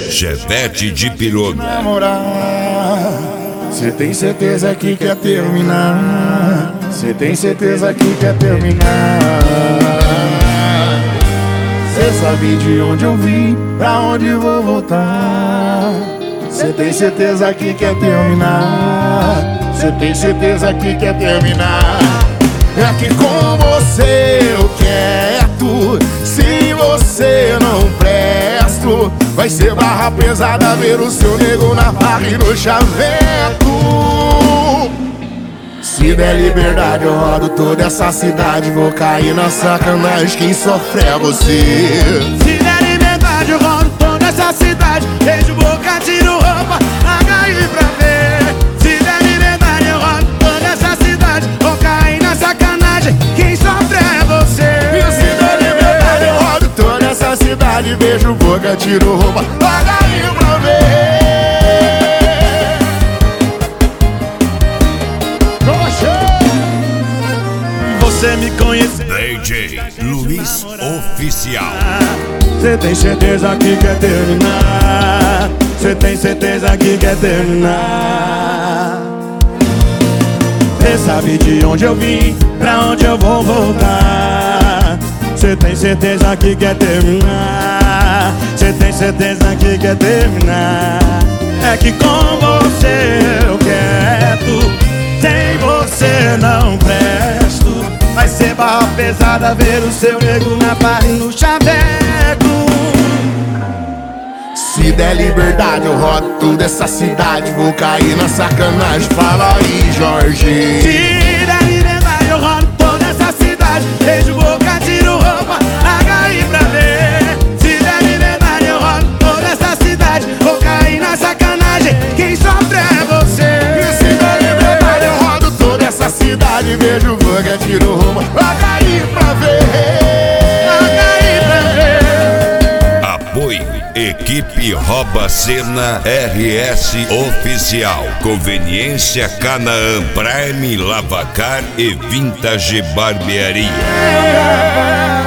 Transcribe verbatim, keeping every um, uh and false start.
Chevette de Pirona. Namorar, cê tem certeza que quer terminar? Cê tem certeza que quer terminar? Cê sabe de onde eu vim, pra onde vou voltar? Cê tem certeza que quer terminar? Cê tem certeza que quer terminar? É que com você eu quero. Se você não presto, vai ser barra pesada ver o seu nego na barra e no chaveco. Se der liberdade eu rodo toda essa cidade, vou cair na sacanagem, quem sofre é você. Se der liberdade eu rodo toda essa cidade, beijo, boca, tiro roupa, H I pra ver. Se der liberdade eu rodo toda essa cidade, vou cair na sacanagem, quem sofre é você. E se der liberdade eu rodo toda essa cidade, beijo, boca, tiro roupa, H I pra ver. Você me conhece, D J Luiz Oficial. cê tem certeza que quer terminar? Cê tem certeza que quer terminar? Cê sabe de onde eu vim, pra onde eu vou voltar? Cê tem certeza que quer terminar? Cê tem certeza que quer terminar? É que com você eu quero, sem você não presto. Vai ser barra pesada ver o seu nego na barra e no chaveco. Se der liberdade eu rodo toda essa cidade, vou cair na sacanagem, fala aí, Jorge. Se der liberdade eu rodo toda essa cidade, beijo, boca, tiro roupa, H I pra ver. Se der liberdade eu rodo toda essa cidade, vou cair na sacanagem, quem sofre é você. E se der liberdade eu rodo toda essa cidade, beijo, boca, tiro roupa, H I pra ver. Equipe Rouba Cena R S Oficial. Conveniência Canaã, Prime Lavacar e Vintage Barbearia.